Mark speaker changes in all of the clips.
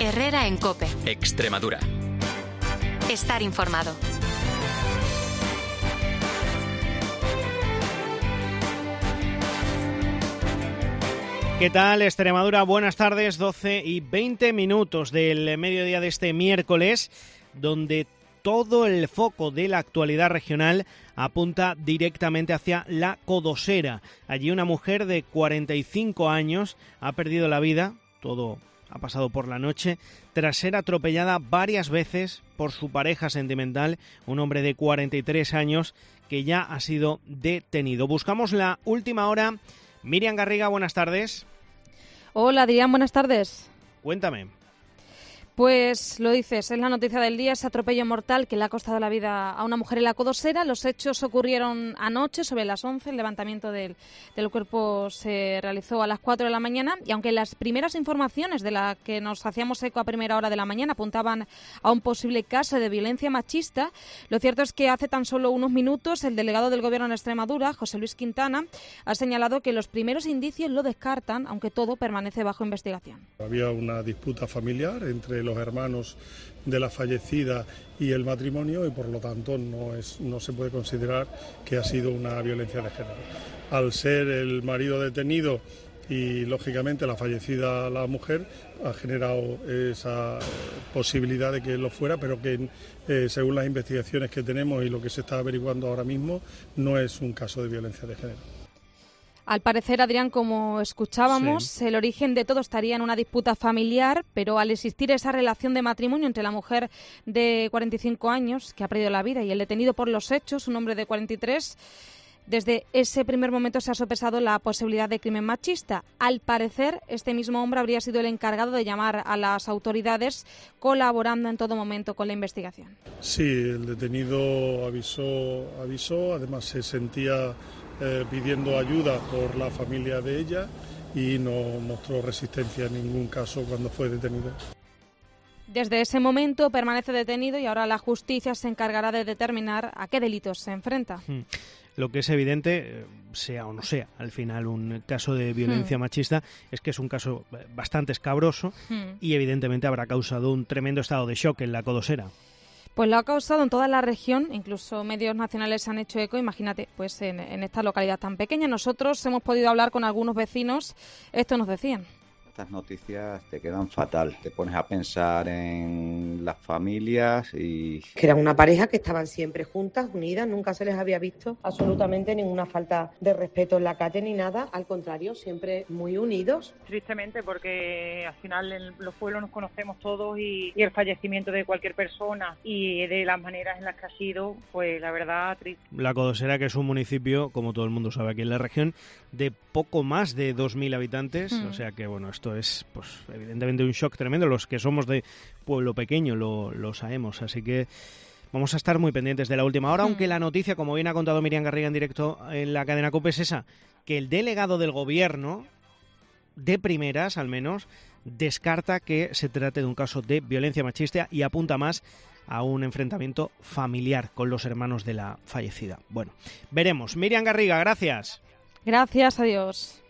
Speaker 1: Herrera en COPE.
Speaker 2: Extremadura.
Speaker 1: Estar informado.
Speaker 3: ¿Qué tal, Extremadura? Buenas tardes, 12:20 del mediodía de este miércoles, donde todo el foco de la actualidad regional apunta directamente hacia la Codosera. Allí una mujer de 45 años ha perdido la vida, todo ha pasado por la noche, tras ser atropellada varias veces por su pareja sentimental, un hombre de 43 años que ya ha sido detenido. Buscamos la última hora. Miriam Garriga, buenas tardes.
Speaker 4: Hola, Adrián, buenas tardes.
Speaker 3: Cuéntame.
Speaker 4: Pues lo dices, es la noticia del día, ese atropello mortal que le ha costado la vida a una mujer en la Codosera. Los hechos ocurrieron anoche, sobre las 11, el levantamiento del cuerpo se realizó a las 4 de la mañana, y aunque las primeras informaciones de las que nos hacíamos eco a primera hora de la mañana apuntaban a un posible caso de violencia machista, lo cierto es que hace tan solo unos minutos el delegado del Gobierno en Extremadura, José Luis Quintana, ha señalado que los primeros indicios lo descartan, aunque todo permanece bajo investigación.
Speaker 5: Había una disputa familiar entre los hermanos de la fallecida y el matrimonio, y por lo tanto no se puede considerar que ha sido una violencia de género. Al ser el marido detenido y lógicamente la fallecida, la mujer, ha generado esa posibilidad de que lo fuera, pero que según las investigaciones que tenemos y lo que se está averiguando ahora mismo, no es un caso de violencia de género.
Speaker 4: Al parecer, Adrián, como escuchábamos, sí, el origen de todo estaría en una disputa familiar, pero al existir esa relación de matrimonio entre la mujer de 45 años, que ha perdido la vida, y el detenido por los hechos, un hombre de 43, desde ese primer momento se ha sopesado la posibilidad de crimen machista. Al parecer, este mismo hombre habría sido el encargado de llamar a las autoridades, colaborando en todo momento con la investigación.
Speaker 5: Sí, el detenido avisó, además se sentía pidiendo ayuda por la familia de ella y no mostró resistencia en ningún caso cuando fue detenido.
Speaker 4: Desde ese momento permanece detenido y ahora la justicia se encargará de determinar a qué delitos se enfrenta.
Speaker 3: Lo que es evidente, sea o no sea al final un caso de violencia machista, es que es un caso bastante escabroso y evidentemente habrá causado un tremendo estado de shock en la Codosera.
Speaker 4: Pues lo ha causado en toda la región, incluso medios nacionales se han hecho eco, imagínate, pues en esta localidad tan pequeña. Nosotros hemos podido hablar con algunos vecinos, esto nos decían.
Speaker 6: Estas noticias te quedan fatal, te pones a pensar en las familias y...
Speaker 7: Que eran una pareja que estaban siempre juntas, unidas, nunca se les había visto absolutamente ninguna falta de respeto en la calle ni nada, al contrario, siempre muy unidos.
Speaker 8: Tristemente, porque al final en los pueblos nos conocemos todos y el fallecimiento de cualquier persona y de las maneras en las que ha sido, pues la verdad, triste.
Speaker 3: La Codosera, que es un municipio, como todo el mundo sabe aquí en la región, de poco más de 2.000 habitantes, o sea que bueno, esto es pues evidentemente un shock tremendo. Los que somos de pueblo pequeño lo sabemos, así que vamos a estar muy pendientes de la última hora, aunque la noticia, como bien ha contado Miriam Garriga en directo en la cadena COPE, es esa, que el delegado del gobierno, de primeras al menos, descarta que se trate de un caso de violencia machista y apunta más a un enfrentamiento familiar con los hermanos de la fallecida. Bueno, veremos. Miriam Garriga, gracias.
Speaker 4: Gracias, adiós.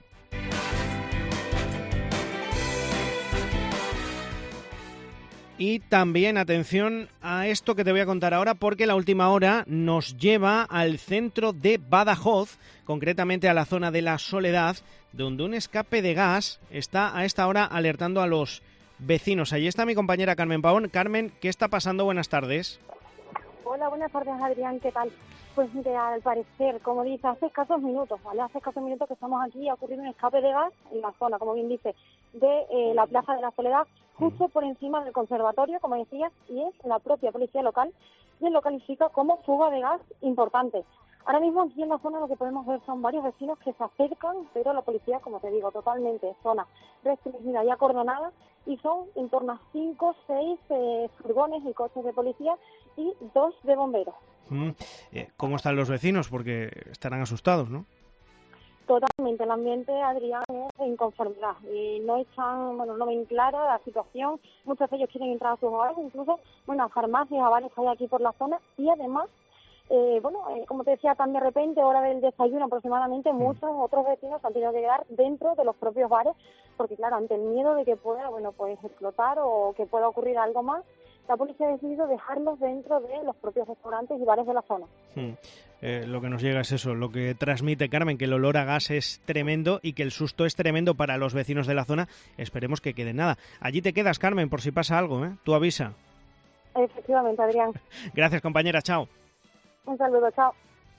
Speaker 3: Y también atención a esto que te voy a contar ahora, porque la última hora nos lleva al centro de Badajoz, concretamente a la zona de La Soledad, donde un escape de gas está a esta hora alertando a los vecinos. Allí está mi compañera Carmen Pavón. Carmen, ¿qué está pasando? Buenas tardes.
Speaker 9: Hola, buenas tardes, Adrián, ¿qué tal? Pues mire, al parecer, como dice, hace escasos minutos, ¿vale? Hace escasos minutos que estamos aquí, ha ocurrido un escape de gas en la zona, como bien dice, de la Plaza de la Soledad, justo por encima del conservatorio, como decías, y es la propia policía local quien lo califica como fuga de gas importante. Ahora mismo aquí en la zona lo que podemos ver son varios vecinos que se acercan, pero la policía, como te digo, totalmente zona restringida y acordonada, y son en torno a 5 o 6 furgones y coches de policía y 2 de bomberos.
Speaker 3: ¿Cómo están los vecinos? Porque estarán asustados, ¿no?
Speaker 9: Totalmente, el ambiente, Adrián, es de inconformidad y no ven clara la situación. Muchos de ellos quieren entrar a sus hogares, incluso, a farmacias, a bares que hay aquí por la zona, y además como te decía, tan de repente, hora del desayuno aproximadamente, muchos otros vecinos han tenido que quedar dentro de los propios bares, porque claro, ante el miedo de que pueda, pues explotar o que pueda ocurrir algo más, la policía ha decidido dejarlos dentro de los propios restaurantes y bares de la zona.
Speaker 3: Lo que nos llega es eso, lo que transmite Carmen, que el olor a gas es tremendo y que el susto es tremendo para los vecinos de la zona. Esperemos que quede nada. Allí te quedas, Carmen, por si pasa algo, ¿eh? Tú avisa.
Speaker 9: Efectivamente, Adrián.
Speaker 3: Gracias, compañera. Chao.
Speaker 9: Un saludo, chao.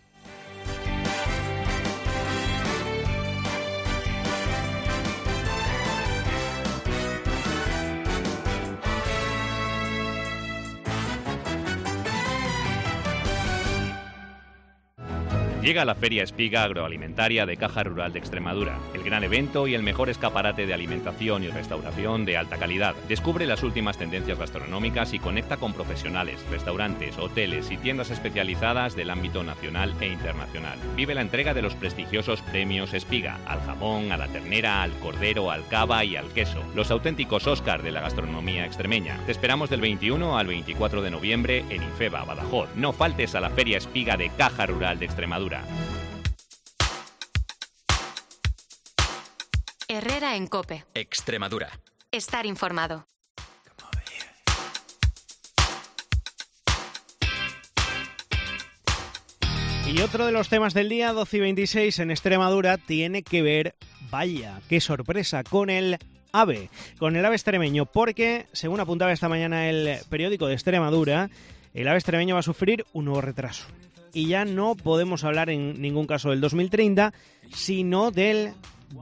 Speaker 2: Llega la Feria Espiga Agroalimentaria de Caja Rural de Extremadura, el gran evento y el mejor escaparate de alimentación y restauración de alta calidad. Descubre las últimas tendencias gastronómicas y conecta con profesionales, restaurantes, hoteles y tiendas especializadas del ámbito nacional e internacional. Vive la entrega de los prestigiosos premios Espiga, al jamón, a la ternera, al cordero, al cava y al queso, los auténticos Óscar de la gastronomía extremeña. Te esperamos del 21 al 24 de noviembre en Infeba, Badajoz. No faltes a la Feria Espiga de Caja Rural de Extremadura.
Speaker 1: Herrera en COPE.
Speaker 10: Extremadura.
Speaker 1: Estar informado.
Speaker 3: Y otro de los temas del día, 12 y 26 en Extremadura, tiene que ver, vaya, qué sorpresa, con el AVE, extremeño, porque, según apuntaba esta mañana el periódico de Extremadura, el AVE extremeño va a sufrir un nuevo retraso. Y ya no podemos hablar en ningún caso del 2030, sino del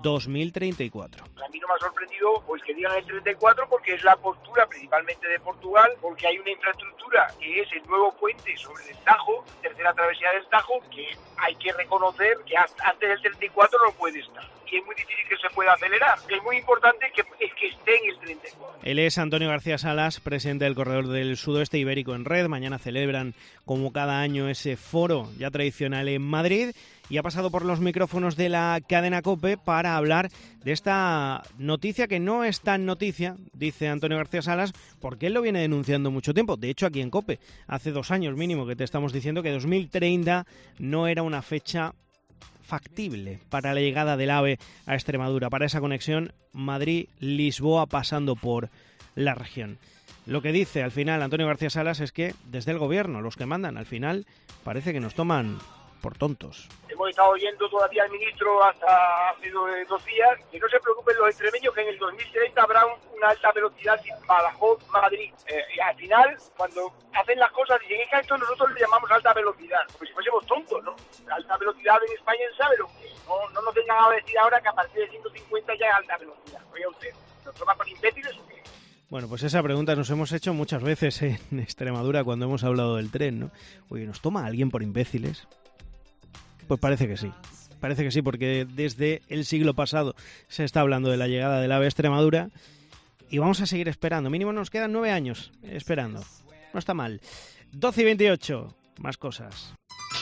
Speaker 3: 2034.
Speaker 11: A mí no me ha sorprendido pues que digan el 34 porque es la postura principalmente de Portugal, porque hay una infraestructura que es el nuevo puente sobre el Tajo, tercera travesía del Tajo, que hay que reconocer que antes del 34 no puede estar. Y es muy difícil que se pueda acelerar. Es muy importante que esté en el 34.
Speaker 3: Él es Antonio García Salas, presidente del Corredor del Sudoeste Ibérico en Red. Mañana celebran, como cada año, ese foro ya tradicional en Madrid. Y ha pasado por los micrófonos de la cadena COPE para hablar de esta noticia que no es tan noticia, dice Antonio García Salas, porque él lo viene denunciando mucho tiempo. De hecho, aquí en COPE, hace 2 años mínimo que te estamos diciendo que 2030 no era una fecha factible para la llegada del AVE a Extremadura, para esa conexión Madrid-Lisboa pasando por la región. Lo que dice al final Antonio García Salas es que desde el gobierno, los que mandan, al final parece que nos toman por tontos.
Speaker 11: Hemos estado oyendo todavía al ministro hasta hace 2 días que no se preocupen los extremeños, que en el 2030 habrá una alta velocidad sin Badajoz-Madrid. Y al final, cuando hacen las cosas, dicen que a esto nosotros le llamamos alta velocidad, como si fuésemos tontos, ¿no? La alta velocidad en España sabe lo que es. No nos vengan a decir ahora que a partir de 150 ya es alta velocidad. Oiga usted, ¿nos toman por imbéciles o qué?
Speaker 3: Bueno, pues esa pregunta nos hemos hecho muchas veces en Extremadura cuando hemos hablado del tren, ¿no? Oye, ¿nos toma alguien por imbéciles? Pues parece que sí, porque desde el siglo pasado se está hablando de la llegada del AVE a Extremadura y vamos a seguir esperando. Mínimo nos quedan 9 años esperando. No está mal. 12 y 28, más cosas.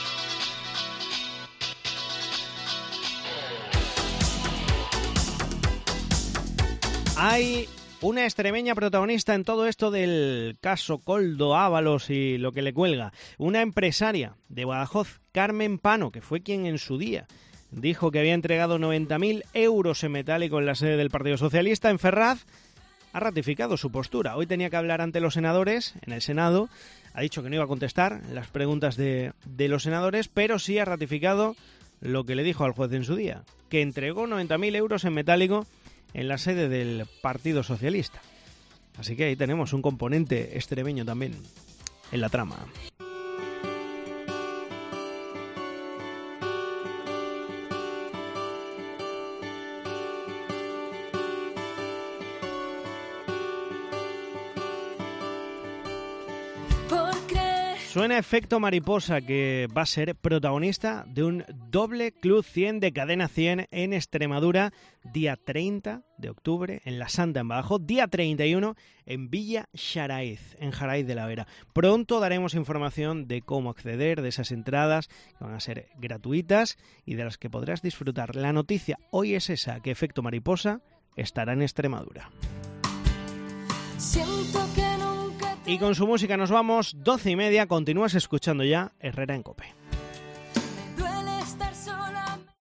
Speaker 3: Hay una extremeña protagonista en todo esto del caso Koldo Ábalos y lo que le cuelga. Una empresaria de Badajoz, Carmen Pano, que fue quien en su día dijo que había entregado 90.000 euros en metálico en la sede del Partido Socialista en Ferraz, ha ratificado su postura. Hoy tenía que hablar ante los senadores, en el Senado. Ha dicho que no iba a contestar las preguntas de los senadores, pero sí ha ratificado lo que le dijo al juez en su día, que entregó 90.000 euros en metálico en la sede del Partido Socialista. Así que ahí tenemos un componente extremeño también en la trama. Suena Efecto Mariposa, que va a ser protagonista de un doble Club 100 de Cadena 100 en Extremadura, día 30 de octubre en La Santa, en Badajoz, día 31 en Villa Xaraiz, en Xaraiz de la Vera. Pronto daremos información de cómo acceder, de esas entradas que van a ser gratuitas y de las que podrás disfrutar. La noticia hoy es esa, que Efecto Mariposa estará en Extremadura. Y con su música nos vamos, 12:30, continúas escuchando ya Herrera en COPE.